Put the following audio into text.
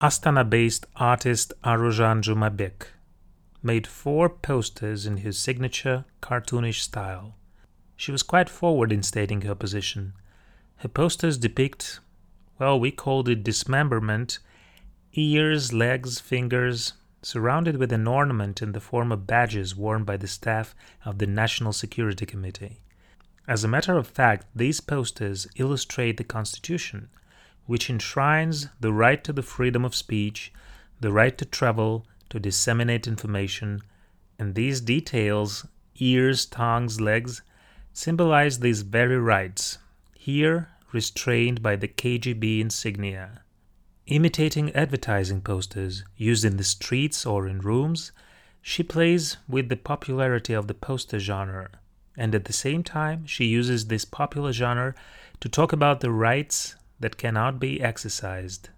Astana-based artist Arojan Jumabek made 4 posters in his signature cartoonish style. She was quite forward in stating her position. Her posters depict, well, we called it dismemberment, ears, legs, fingers, surrounded with an ornament in the form of badges worn by the staff of the National Security Committee. As a matter of fact, these posters illustrate the Constitution, which enshrines the right to the freedom of speech, the right to travel, to disseminate information, and these details, ears, tongues, legs, symbolize these very rights, here restrained by the KGB insignia. Imitating advertising posters used in the streets or in rooms, she plays with the popularity of the poster genre, and at the same time she uses this popular genre to talk about the rights that cannot be exercised.